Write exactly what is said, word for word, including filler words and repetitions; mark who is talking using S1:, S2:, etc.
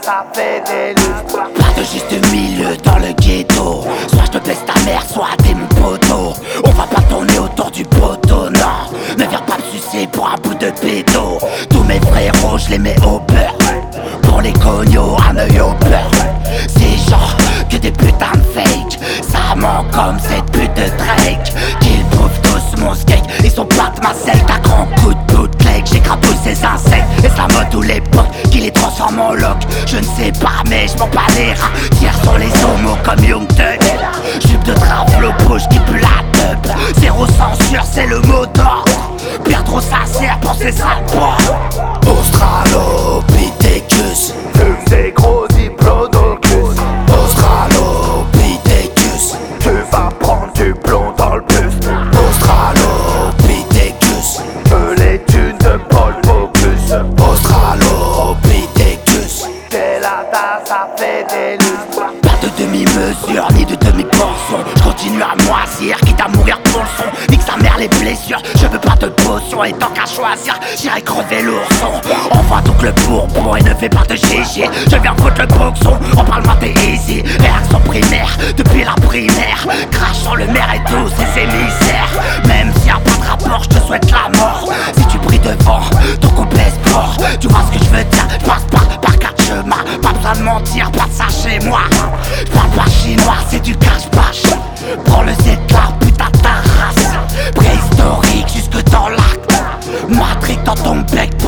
S1: ça fait des lustres.
S2: Pas de juste milieu dans le ghetto. Soit je te baisse ta mère, soit t'es mon poteau. On va pas tourner autour du poteau, non. Ne viens pas me sucer pour un bout de pédo. Tous mes frérots, je les mets au beurre. Pour les cognos, un œil au beurre. C'est genre que des putains de fake. Ça manque comme cette pute de Drake. Qu'ils bouffent tous mon skate. Ils sont pas de ma secte. À grands coups de bootleg, j'écrabouille ces insectes. Et ça mode ou l'époque qui les transforme en loc. Je ne sais pas mais je m'en bats les rats. Tire sur les homos comme Young Thug. Jupe de traflo bouche qui pue la teub. Zéro censure c'est le mot d'ordre. Bien trop sincère pour ces sales bois. Australopithecus.
S1: Fume des gros diplodocus.
S2: Australopithecus.
S1: Tu vas prendre du plomb dans le buste.
S2: Australopithecus.
S1: Veux les thunes de Paul Bocuse.
S2: Australopithecus.
S1: T'es la tasse, ça fait des lustres.
S2: Pas de demi-mesure ni de demi-portion. Je continue à moisir, quitte à mourir pour le son. Nique sa mère les blessures, je veux pas de potion. Et tant qu'à choisir, j'irai crever l'ourson. Envoie donc le bourbon et ne fais pas de G G. Je viens foutre le boxon, on parle moi t'es easy. Réaction primaire, depuis la primaire. Crache sur le maire et tous ses émissaires. Même s'il y a pas de rapport, je te souhaite la mort. Si tu brilles devant, ton couple est sport. Tu vois ce que je veux dire, je passe par, par quatre chemins. Pas besoin de mentir, pas de ça chez moi. Je parle pas chinois, c'est du cache-pache. Prends le Z là, putain ta race. Préhistorique jusque dans l'acte. Matrix dans ton bec.